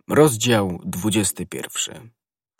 Rozdział 21.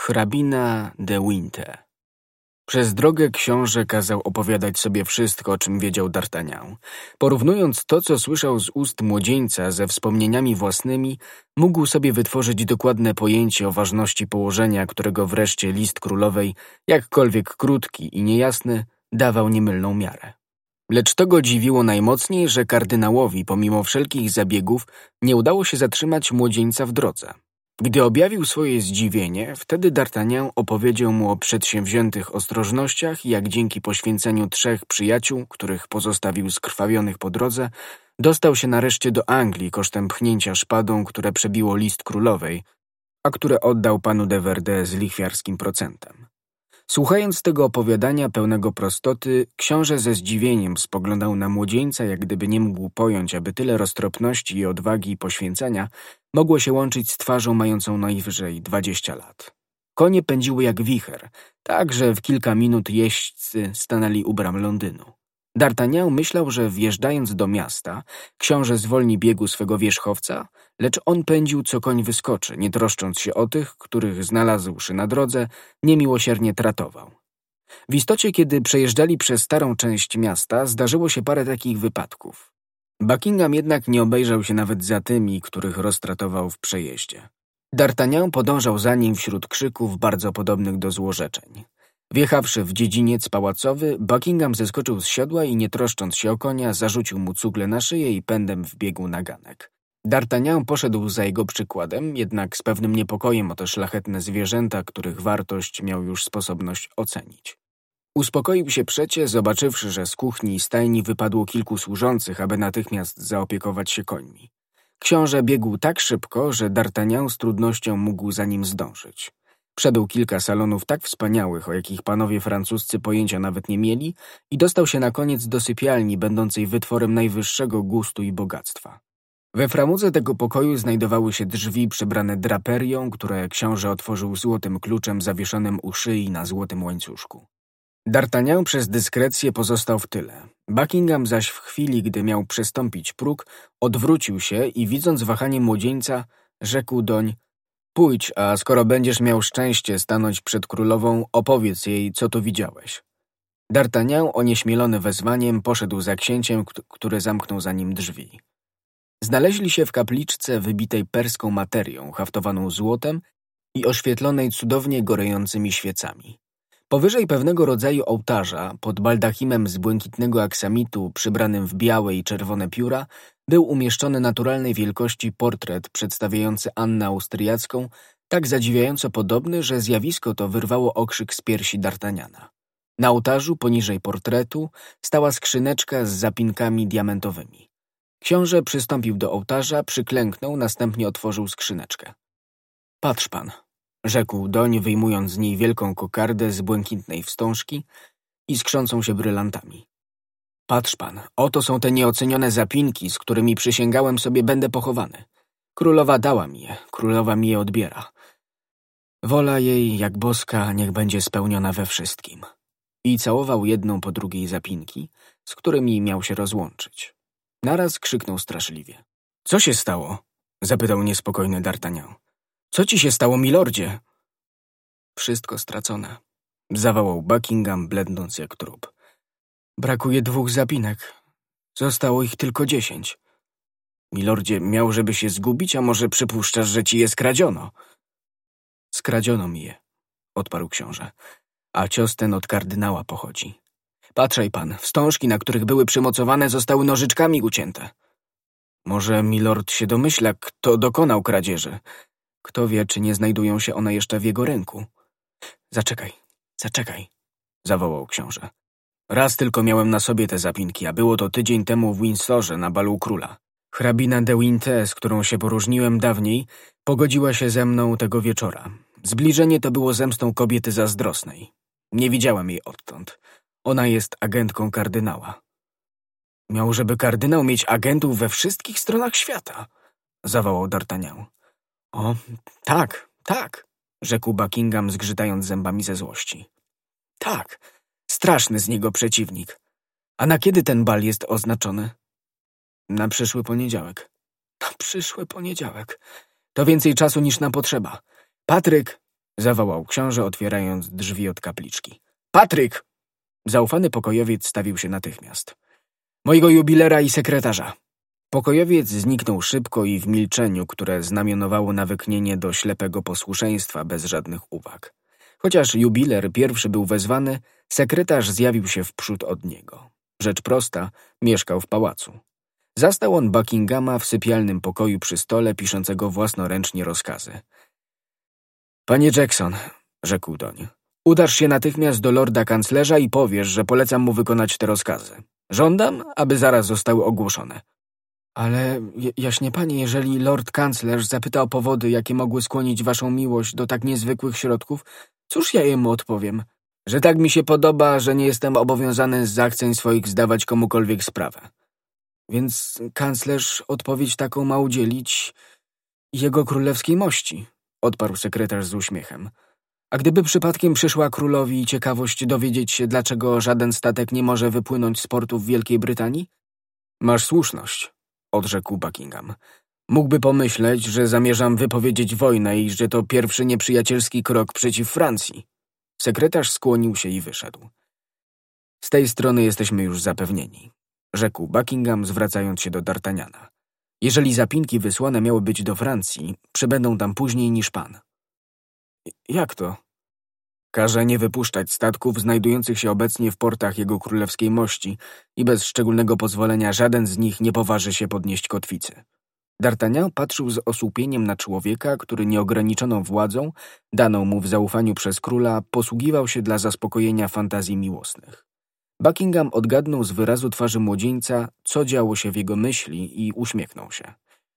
Hrabina de Winter. Przez drogę książę kazał opowiadać sobie wszystko, o czym wiedział D'Artagnan. Porównując to, co słyszał z ust młodzieńca ze wspomnieniami własnymi, mógł sobie wytworzyć dokładne pojęcie o ważności położenia, którego wreszcie list królowej, jakkolwiek krótki i niejasny, dawał niemylną miarę. Lecz to go dziwiło najmocniej, że kardynałowi, pomimo wszelkich zabiegów, nie udało się zatrzymać młodzieńca w drodze. Gdy objawił swoje zdziwienie, wtedy D'Artagnan opowiedział mu o przedsięwziętych ostrożnościach, jak dzięki poświęceniu 3 przyjaciół, których pozostawił skrwawionych po drodze, dostał się nareszcie do Anglii kosztem pchnięcia szpadą, które przebiło list królowej, a które oddał panu de Verdun z lichwiarskim procentem. Słuchając tego opowiadania pełnego prostoty, książę ze zdziwieniem spoglądał na młodzieńca, jak gdyby nie mógł pojąć, aby tyle roztropności i odwagi i poświęcenia mogło się łączyć z twarzą mającą najwyżej 20 lat. Konie pędziły jak wicher, tak że w kilka minut jeźdźcy stanęli u bram Londynu. D'Artagnan myślał, że wjeżdżając do miasta, książę zwolni biegu swego wierzchowca, lecz on pędził, co koń wyskoczy, nie troszcząc się o tych, których znalazłszy na drodze, niemiłosiernie tratował. W istocie, kiedy przejeżdżali przez starą część miasta, zdarzyło się parę takich wypadków. Buckingham jednak nie obejrzał się nawet za tymi, których roztratował w przejeździe. D'Artagnan podążał za nim wśród krzyków bardzo podobnych do złorzeczeń. Wjechawszy w dziedziniec pałacowy, Buckingham zeskoczył z siodła i nie troszcząc się o konia, zarzucił mu cugle na szyję i pędem wbiegł na ganek. D'Artagnan poszedł za jego przykładem, jednak z pewnym niepokojem o te szlachetne zwierzęta, których wartość miał już sposobność ocenić. Uspokoił się przecie, zobaczywszy, że z kuchni i stajni wypadło kilku służących, aby natychmiast zaopiekować się końmi. Książę biegł tak szybko, że D'Artagnan z trudnością mógł za nim zdążyć. Przebył kilka salonów tak wspaniałych, o jakich panowie francuscy pojęcia nawet nie mieli, i dostał się na koniec do sypialni, będącej wytworem najwyższego gustu i bogactwa. We framudze tego pokoju znajdowały się drzwi przybrane draperią, które książę otworzył złotym kluczem zawieszonym u szyi na złotym łańcuszku. D'Artagnan przez dyskrecję pozostał w tyle. Buckingham zaś w chwili, gdy miał przestąpić próg, odwrócił się i widząc wahanie młodzieńca, rzekł doń: „Pójdź, a skoro będziesz miał szczęście stanąć przed królową, opowiedz jej, co tu widziałeś”. D'Artagnan, onieśmielony wezwaniem, poszedł za księciem, który zamknął za nim drzwi. Znaleźli się w kapliczce wybitej perską materią, haftowaną złotem i oświetlonej cudownie gorejącymi świecami. Powyżej pewnego rodzaju ołtarza, pod baldachimem z błękitnego aksamitu przybranym w białe i czerwone pióra, był umieszczony naturalnej wielkości portret przedstawiający Annę Austriacką, tak zadziwiająco podobny, że zjawisko to wyrwało okrzyk z piersi D'Artagnana. Na ołtarzu, poniżej portretu, stała skrzyneczka z zapinkami diamentowymi. Książę przystąpił do ołtarza, przyklęknął, następnie otworzył skrzyneczkę. „Patrz pan”, rzekł doń, wyjmując z niej wielką kokardę z błękitnej wstążki i skrzącą się brylantami. „Patrz pan, oto są te nieocenione zapinki, z którymi przysięgałem sobie będę pochowany. Królowa dała mi je, królowa mi je odbiera. Wola jej, jak boska, niech będzie spełniona we wszystkim”. I całował jedną po drugiej zapinki, z którymi miał się rozłączyć. Naraz krzyknął straszliwie. „Co się stało?” zapytał niespokojny D'Artagnan. „Co ci się stało, milordzie?” „Wszystko stracone”, zawołał Buckingham, blednąc jak trup. „Brakuje 2 zapinek. Zostało ich tylko 10. Milordzie, miał żeby się zgubić, a może przypuszczasz, że ci je skradziono?” „Skradziono mi je”, odparł książę, „a cios ten od kardynała pochodzi. Patrzaj pan, wstążki, na których były przymocowane, zostały nożyczkami ucięte. Może milord się domyśla, kto dokonał kradzieży. Kto wie, czy nie znajdują się one jeszcze w jego ręku. Zaczekaj, zawołał książę. Raz tylko miałem na sobie te zapinki, a było to tydzień temu w Windsorze na balu u króla. Hrabina de Winter, z którą się poróżniłem dawniej, pogodziła się ze mną tego wieczora. Zbliżenie to było zemstą kobiety zazdrosnej. Nie widziałem jej odtąd. Ona jest agentką kardynała”. „Miał żeby kardynał mieć agentów we wszystkich stronach świata”, zawołał D'Artagnan. „O, tak”, rzekł Buckingham, zgrzytając zębami ze złości. „Tak, straszny z niego przeciwnik. A na kiedy ten bal jest oznaczony?” „Na przyszły poniedziałek”. „Na przyszły poniedziałek. To więcej czasu niż nam potrzeba. Patryk! Zawołał książę, otwierając drzwi od kapliczki. Patryk! Zaufany pokojowiec stawił się natychmiast. Mojego jubilera i sekretarza. Pokojowiec zniknął szybko i w milczeniu, które znamionowało nawyknienie do ślepego posłuszeństwa bez żadnych uwag. Chociaż jubiler pierwszy był wezwany, sekretarz zjawił się wprzód od niego. Rzecz prosta, mieszkał w pałacu. Zastał on Buckinghama w sypialnym pokoju przy stole, piszącego własnoręcznie rozkazy. Panie Jackson, rzekł doń, udasz się natychmiast do lorda kanclerza i powiesz, że polecam mu wykonać te rozkazy. Żądam, aby zaraz zostały ogłoszone. Ale, jaśnie panie, jeżeli lord kanclerz zapyta o powody, jakie mogły skłonić waszą miłość do tak niezwykłych środków, cóż ja jemu odpowiem? Że tak mi się podoba, że nie jestem obowiązany z zachciań swoich zdawać komukolwiek sprawę. Więc kanclerz odpowiedź taką ma udzielić jego królewskiej mości, odparł sekretarz z uśmiechem. A gdyby przypadkiem przyszła królowi ciekawość dowiedzieć się, dlaczego żaden statek nie może wypłynąć z portów Wielkiej Brytanii? Masz słuszność, odrzekł Buckingham. Mógłby pomyśleć, że zamierzam wypowiedzieć wojnę i że to pierwszy nieprzyjacielski krok przeciw Francji. Sekretarz skłonił się i wyszedł. Z tej strony jesteśmy już zapewnieni, rzekł Buckingham, zwracając się do D'Artagnana. Jeżeli zapinki wysłane miały być do Francji, przybędą tam później niż pan. Jak to? Każe nie wypuszczać statków znajdujących się obecnie w portach jego królewskiej mości i bez szczególnego pozwolenia żaden z nich nie poważy się podnieść kotwicy. D'Artagnan patrzył z osłupieniem na człowieka, który nieograniczoną władzą, daną mu w zaufaniu przez króla, posługiwał się dla zaspokojenia fantazji miłosnych. Buckingham odgadnął z wyrazu twarzy młodzieńca, co działo się w jego myśli i uśmiechnął się.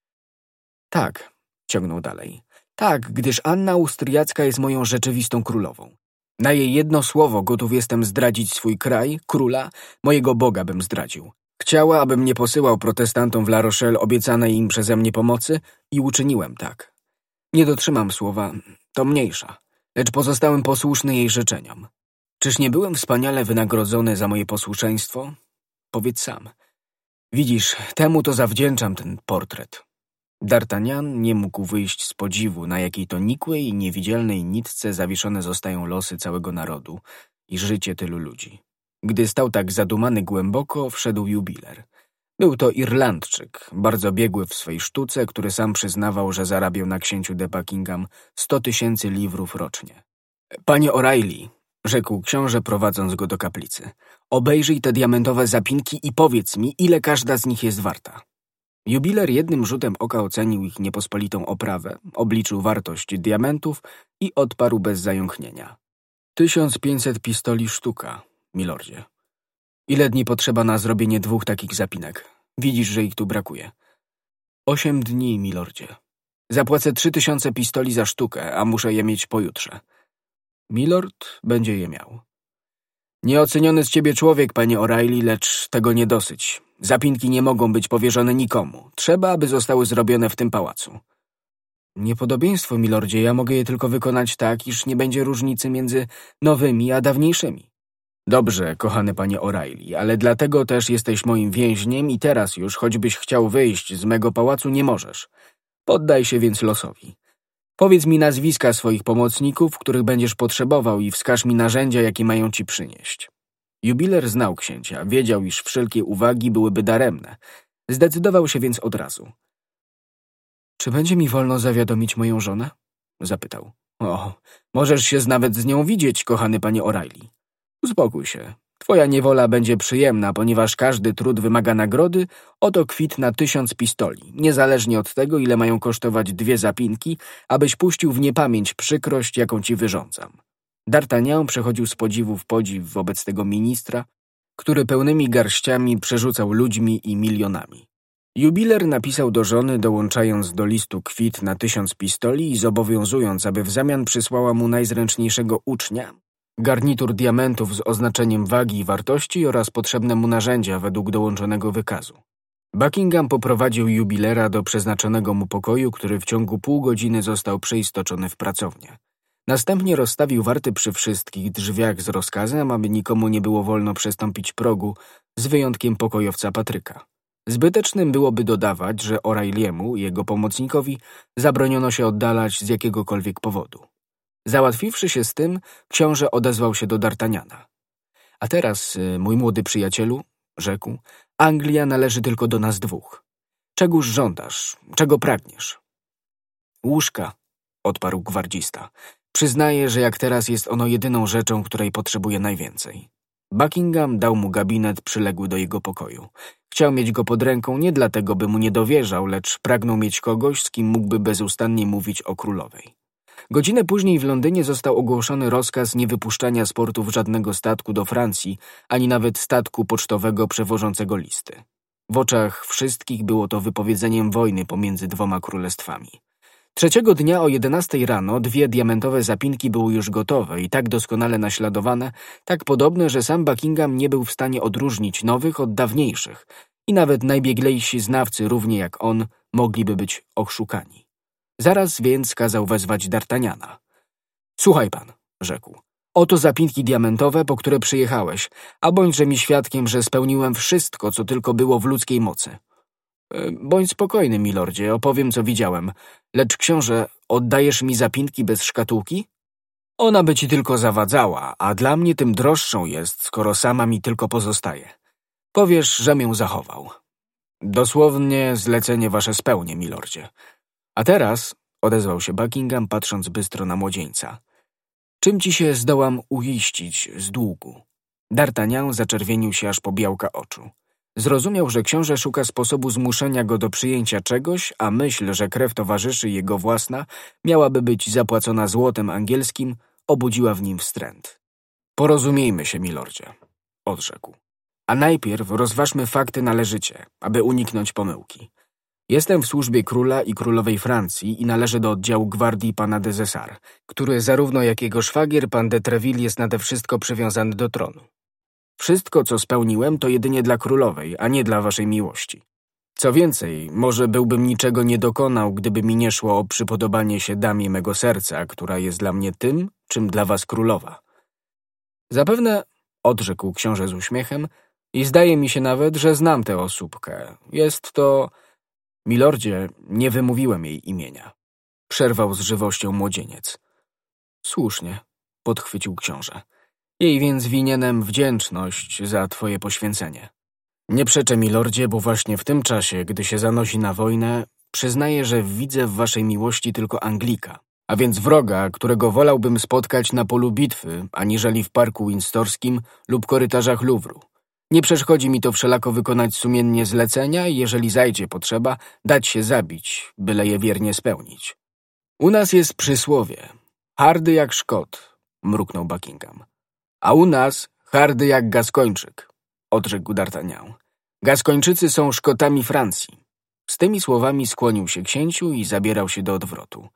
Tak, ciągnął dalej. Tak, gdyż Anna Austriacka jest moją rzeczywistą królową. Na jej jedno słowo gotów jestem zdradzić swój kraj, króla, mojego Boga bym zdradził. Chciała, abym nie posyłał protestantom w La Rochelle obiecanej im przeze mnie pomocy i uczyniłem tak. Nie dotrzymam słowa, to mniejsza, lecz pozostałem posłuszny jej życzeniom. Czyż nie byłem wspaniale wynagrodzony za moje posłuszeństwo? Powiedz sam. Widzisz, temu to zawdzięczam ten portret. D'Artagnan nie mógł wyjść z podziwu, na jakiej to nikłej i niewidzialnej nitce zawieszone zostają losy całego narodu i życie tylu ludzi. Gdy stał tak zadumany głęboko, wszedł jubiler. Był to Irlandczyk, bardzo biegły w swej sztuce, który sam przyznawał, że zarabiał na księciu de Buckingham 100 000 liwrów rocznie. Panie O'Reilly, rzekł książę, prowadząc go do kaplicy, obejrzyj te diamentowe zapinki i powiedz mi, ile każda z nich jest warta. Jubiler jednym rzutem oka ocenił ich niepospolitą oprawę, obliczył wartość diamentów i odparł bez zająknienia. 1500 pistoli sztuka, milordzie. Ile dni potrzeba na zrobienie 2 takich zapinek? Widzisz, że ich tu brakuje. 8 dni, milordzie. Zapłacę 3000 pistoli za sztukę, a muszę je mieć pojutrze. Milord będzie je miał. Nieoceniony z ciebie człowiek, panie O'Reilly, lecz tego nie dosyć. Zapinki nie mogą być powierzone nikomu. Trzeba, aby zostały zrobione w tym pałacu. Niepodobieństwo, milordzie, ja mogę je tylko wykonać tak, iż nie będzie różnicy między nowymi a dawniejszymi. Dobrze, kochany panie O'Reilly, ale dlatego też jesteś moim więźniem i teraz już, choćbyś chciał wyjść z mego pałacu, nie możesz. Poddaj się więc losowi. Powiedz mi nazwiska swoich pomocników, których będziesz potrzebował i wskaż mi narzędzia, jakie mają ci przynieść. Jubiler znał księcia, wiedział, iż wszelkie uwagi byłyby daremne. Zdecydował się więc od razu. Czy będzie mi wolno zawiadomić moją żonę? Zapytał. O, możesz się nawet z nią widzieć, kochany panie O'Reilly. Uspokój się. Twoja niewola będzie przyjemna, ponieważ każdy trud wymaga nagrody, oto kwit na 1000 pistoli, niezależnie od tego, ile mają kosztować 2 zapinki, abyś puścił w niepamięć przykrość, jaką ci wyrządzam. D'Artagnan przechodził z podziwu w podziw wobec tego ministra, który pełnymi garściami przerzucał ludźmi i milionami. Jubiler napisał do żony, dołączając do listu kwit na 1000 pistoli i zobowiązując, aby w zamian przysłała mu najzręczniejszego ucznia, garnitur diamentów z oznaczeniem wagi i wartości oraz potrzebne mu narzędzia według dołączonego wykazu. Buckingham poprowadził jubilera do przeznaczonego mu pokoju, który w ciągu pół godziny został przeistoczony w pracownię. Następnie rozstawił warty przy wszystkich drzwiach z rozkazem, aby nikomu nie było wolno przestąpić progu, z wyjątkiem pokojowca Patryka. Zbytecznym byłoby dodawać, że O'Reilly'emu i jego pomocnikowi zabroniono się oddalać z jakiegokolwiek powodu. Załatwiwszy się z tym, książę odezwał się do D'Artagnana. A teraz, mój młody przyjacielu, rzekł, Anglia należy tylko do nas dwóch. Czegóż żądasz? Czego pragniesz? Łóżka, odparł gwardzista. Przyznaję, że jak teraz jest ono jedyną rzeczą, której potrzebuję najwięcej. Buckingham dał mu gabinet przyległy do jego pokoju. Chciał mieć go pod ręką nie dlatego, by mu nie dowierzał, lecz pragnął mieć kogoś, z kim mógłby bezustannie mówić o królowej. Godzinę później w Londynie został ogłoszony rozkaz niewypuszczania z portów żadnego statku do Francji, ani nawet statku pocztowego przewożącego listy. W oczach wszystkich było to wypowiedzeniem wojny pomiędzy dwoma królestwami. Trzeciego dnia o 11 rano 2 diamentowe zapinki były już gotowe i tak doskonale naśladowane, tak podobne, że sam Buckingham nie był w stanie odróżnić nowych od dawniejszych i nawet najbieglejsi znawcy, równie jak on, mogliby być oszukani. Zaraz więc kazał wezwać D'Artagnana. Słuchaj pan, rzekł, oto zapinki diamentowe, po które przyjechałeś, a bądźże mi świadkiem, że spełniłem wszystko, co tylko było w ludzkiej mocy. Bądź spokojny, milordzie, opowiem, co widziałem. Lecz, książę, oddajesz mi zapinki bez szkatułki? Ona by ci tylko zawadzała, a dla mnie tym droższą jest, skoro sama mi tylko pozostaje. Powiesz, żem ją zachował. Dosłownie zlecenie wasze spełnię, milordzie. A teraz, odezwał się Buckingham, patrząc bystro na młodzieńca, czym ci się zdołam uiścić z długu? D'Artagnan zaczerwienił się aż po białka oczu. Zrozumiał, że książę szuka sposobu zmuszenia go do przyjęcia czegoś, a myśl, że krew towarzyszy jego własna miałaby być zapłacona złotem angielskim, obudziła w nim wstręt. Porozumiejmy się, milordzie, odrzekł. A najpierw rozważmy fakty należycie, aby uniknąć pomyłki. Jestem w służbie króla i królowej Francji i należę do oddziału gwardii pana de Zessar, który zarówno jak jego szwagier, pan de Treville, jest nade wszystko przywiązany do tronu. Wszystko, co spełniłem, to jedynie dla królowej, a nie dla waszej miłości. Co więcej, może byłbym niczego nie dokonał, gdyby mi nie szło o przypodobanie się damie mego serca, która jest dla mnie tym, czym dla was królowa. Zapewne, odrzekł książę z uśmiechem, i zdaje mi się nawet, że znam tę osóbkę. Jest to... Milordzie, nie wymówiłem jej imienia. Przerwał z żywością młodzieniec. Słusznie, podchwycił książę. Jej więc winienem wdzięczność za twoje poświęcenie. Nie przeczę, milordzie, bo właśnie w tym czasie, gdy się zanosi na wojnę, przyznaję, że widzę w waszej miłości tylko Anglika, a więc wroga, którego wolałbym spotkać na polu bitwy, aniżeli w parku windsorskim lub korytarzach Louvru. Nie przeszkodzi mi to wszelako wykonać sumiennie zlecenia i jeżeli zajdzie potrzeba, dać się zabić, byle je wiernie spełnić. U nas jest przysłowie, hardy jak Szkot, mruknął Buckingham. A u nas hardy jak Gaskończyk, odrzekł D'Artagnan. Gaskończycy są Szkotami Francji. Z tymi słowami skłonił się księciu i zabierał się do odwrotu.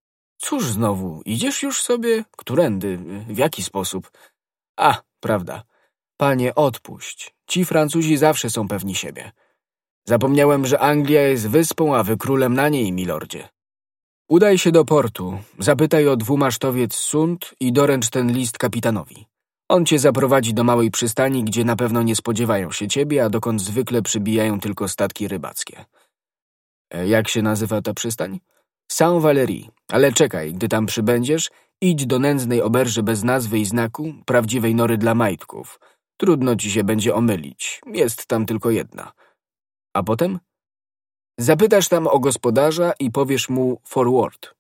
Cóż znowu, idziesz już sobie? Którędy? W jaki sposób? A, prawda. Panie, odpuść. Ci Francuzi zawsze są pewni siebie. Zapomniałem, że Anglia jest wyspą, a wy królem na niej, milordzie. Udaj się do portu, zapytaj o dwumasztowiec Sund i doręcz ten list kapitanowi. On cię zaprowadzi do małej przystani, gdzie na pewno nie spodziewają się ciebie, a dokąd zwykle przybijają tylko statki rybackie. Jak się nazywa ta przystań? Saint-Valery, ale czekaj, gdy tam przybędziesz, idź do nędznej oberży bez nazwy i znaku, prawdziwej nory dla majtków. Trudno ci się będzie omylić, jest tam tylko jedna. A potem? Zapytasz tam o gospodarza i powiesz mu forward.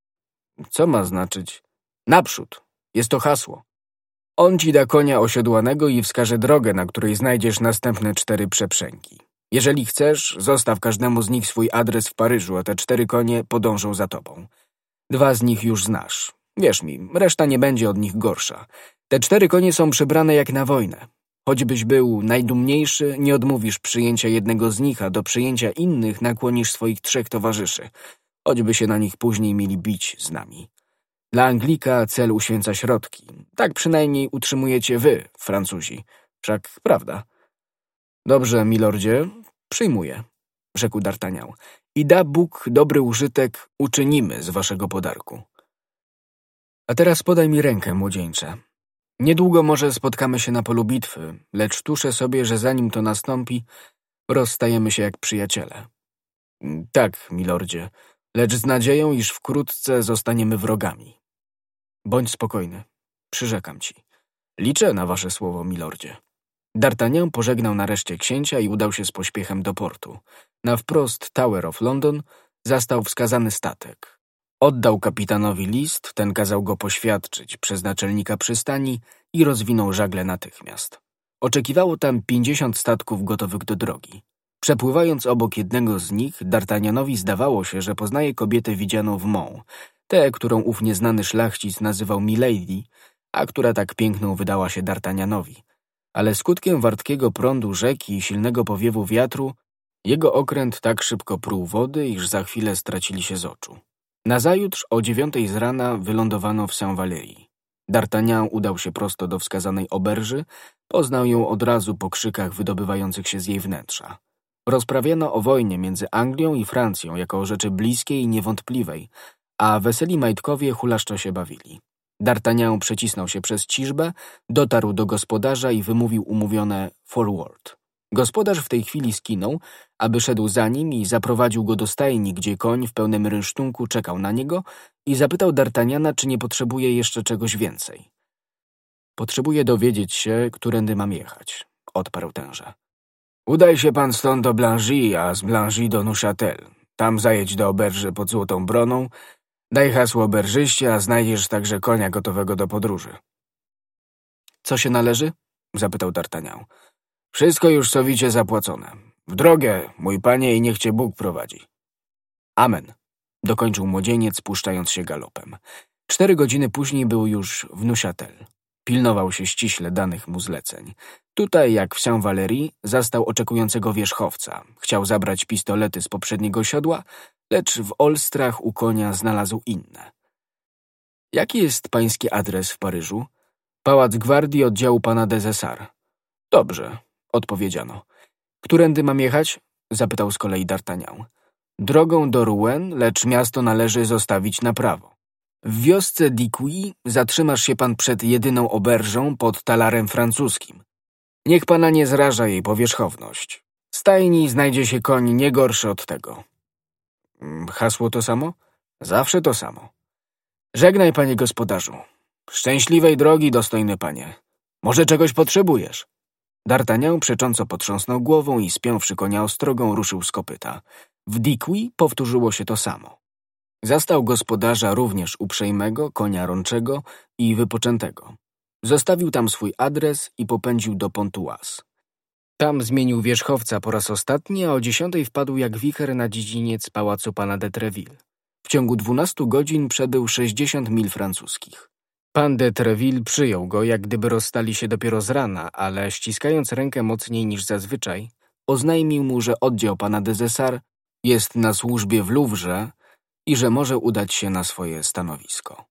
Co ma znaczyć? Naprzód, jest to hasło. On ci da konia osiodłanego i wskaże drogę, na której znajdziesz następne 4 przeprzęgi. Jeżeli chcesz, zostaw każdemu z nich swój adres w Paryżu, a te 4 konie podążą za tobą. 2 z nich już znasz. Wierz mi, reszta nie będzie od nich gorsza. Te 4 konie są przybrane jak na wojnę. Choćbyś był najdumniejszy, nie odmówisz przyjęcia jednego z nich, a do przyjęcia innych nakłonisz swoich 3 towarzyszy, choćby się na nich później mieli bić z nami. Dla Anglika cel uświęca środki. Tak przynajmniej utrzymujecie wy, Francuzi. Wszak prawda? Dobrze, milordzie, przyjmuję, rzekł D'Artagnan. I da Bóg dobry użytek, uczynimy z waszego podarku. A teraz podaj mi rękę, młodzieńcze. Niedługo może spotkamy się na polu bitwy, lecz tuszę sobie, że zanim to nastąpi, Rozstajemy się jak przyjaciele. Tak, milordzie, lecz z nadzieją, iż wkrótce zostaniemy wrogami. Bądź spokojny, przyrzekam ci. Liczę na wasze słowo, milordzie. D'Artagnan pożegnał nareszcie księcia i udał się z pośpiechem do portu. Na wprost Tower of London zastał wskazany statek. Oddał kapitanowi list, ten kazał go poświadczyć przez naczelnika przystani i rozwinął żagle natychmiast. Oczekiwało tam 50 statków gotowych do drogi. Przepływając obok jednego z nich, D'Artagnanowi zdawało się, że poznaje kobietę widzianą w Mons, tę, którą ów nieznany szlachcic nazywał Milady, a która tak piękną wydała się D'Artagnanowi. Ale skutkiem wartkiego prądu rzeki i silnego powiewu wiatru, jego okręt tak szybko pruł wody, iż za chwilę stracili się z oczu. Nazajutrz o 9 z rana wylądowano w Saint-Valery. D'Artagnan udał się prosto do wskazanej oberży, poznał ją od razu po krzykach wydobywających się z jej wnętrza. Rozprawiano o wojnie między Anglią i Francją jako o rzeczy bliskiej i niewątpliwej, a weseli majtkowie hulaszczo się bawili. D'Artagnan przecisnął się przez ciżbę, dotarł do gospodarza i wymówił umówione forward. Gospodarz w tej chwili skinął, aby szedł za nim i zaprowadził go do stajni, gdzie koń w pełnym rynsztunku czekał na niego i zapytał D'Artagnana, czy nie potrzebuje jeszcze czegoś więcej. Potrzebuję dowiedzieć się, którędy mam jechać, odparł tenże. Udaj się pan stąd do Blangy, a z Blangy do Neuchâtel. Tam zajedź do oberży pod Złotą Broną, daj hasło oberżyście, a znajdziesz także konia gotowego do podróży. Co się należy? Zapytał D'Artagnan. Wszystko już sowicie zapłacone. W drogę, mój panie, i niech cię Bóg prowadzi. Amen, dokończył młodzieniec, puszczając się galopem. 4 godziny później był już w Neuchâtel. Pilnował się ściśle danych mu zleceń. Tutaj, jak w Saint-Valery, zastał oczekującego wierzchowca. Chciał zabrać pistolety z poprzedniego siodła, lecz w olstrach u konia znalazł inne. Jaki jest pański adres w Paryżu? Pałac Gwardii oddziału pana de Zessar. Dobrze, odpowiedziano. Którędy mam jechać? Zapytał z kolei D'Artagnan. Drogą do Rouen, lecz miasto należy zostawić na prawo. W wiosce d'Iquy zatrzymasz się pan przed jedyną oberżą pod talarem francuskim. Niech pana nie zraża jej powierzchowność. W stajni znajdzie się koń nie gorszy od tego. Hasło to samo? Zawsze to samo. Żegnaj, panie gospodarzu. Szczęśliwej drogi, dostojny panie. Może czegoś potrzebujesz? D'Artagnan przecząco potrząsnął głową i spiąwszy konia ostrogą ruszył z kopyta. W d'Iquy powtórzyło się to samo. Zastał gospodarza również uprzejmego, konia rączego i wypoczętego. Zostawił tam swój adres i popędził do Pontoise. Tam zmienił wierzchowca po raz ostatni, a o 10 wpadł jak wicher na dziedziniec pałacu pana de Treville. W ciągu 12 godzin przebył 60 mil francuskich. Pan de Treville przyjął go, jak gdyby rozstali się dopiero z rana, ale ściskając rękę mocniej niż zazwyczaj, oznajmił mu, że oddział pana de Zessar jest na służbie w Louvrze i że może udać się na swoje stanowisko.